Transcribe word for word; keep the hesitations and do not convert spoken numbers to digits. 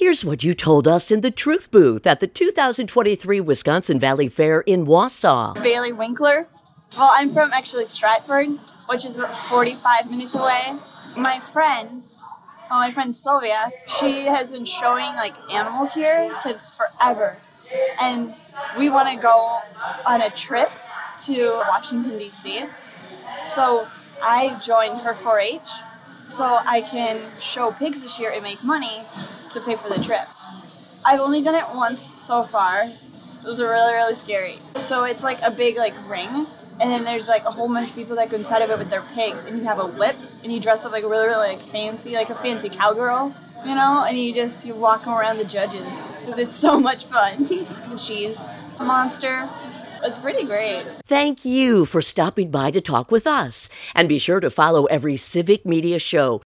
Here's what you told us in the Truth Booth at the two thousand twenty-three Wisconsin Valley Fair in Wausau. Bailey Winkler. Well, I'm from actually Stratford, which is about forty-five minutes away. My friends, well, my friend Sylvia, she has been showing like animals here since forever. And we want to go on a trip to Washington, D C. So I joined her four H so I can show pigs this year and make money to pay for the trip. I've only done it once so far. It was really, really scary. So it's like a big like ring, and then there's like a whole bunch of people that go inside of it with their pigs, and you have a whip, and you dress up like really, really like fancy, like a fancy cowgirl, you know, and you just, you walk around the judges, because it's so much fun. And she's a monster. It's pretty great. Thank you for stopping by to talk with us. And be sure to follow every Civic Media show